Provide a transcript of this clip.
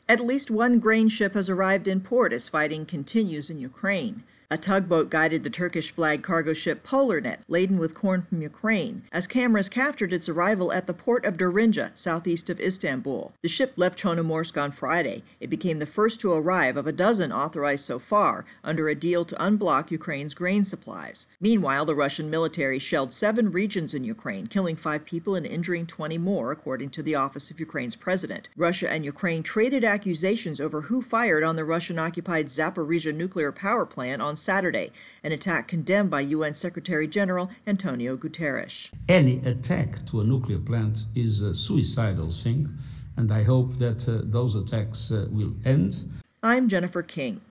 At least one grain ship has arrived in port as fighting continues in Ukraine. A tugboat guided the Turkish-flagged cargo ship Polarnet, laden with corn from Ukraine, as cameras captured its arrival at the port of Dorinja, southeast of Istanbul. The ship left Chornomorsk on Friday. It became the first to arrive of a dozen authorized so far under a deal to unblock Ukraine's grain supplies. Meanwhile, the Russian military shelled 7 regions in Ukraine, killing 5 people and injuring 20 more, according to the office of Ukraine's president. Russia and Ukraine traded accusations over who fired on the Russian-occupied Zaporizhzhia nuclear power plant on Saturday, an attack condemned by UN Secretary General Antonio Guterres. Any attack to a nuclear plant is a suicidal thing, and I hope that those attacks will end. I'm Jennifer King.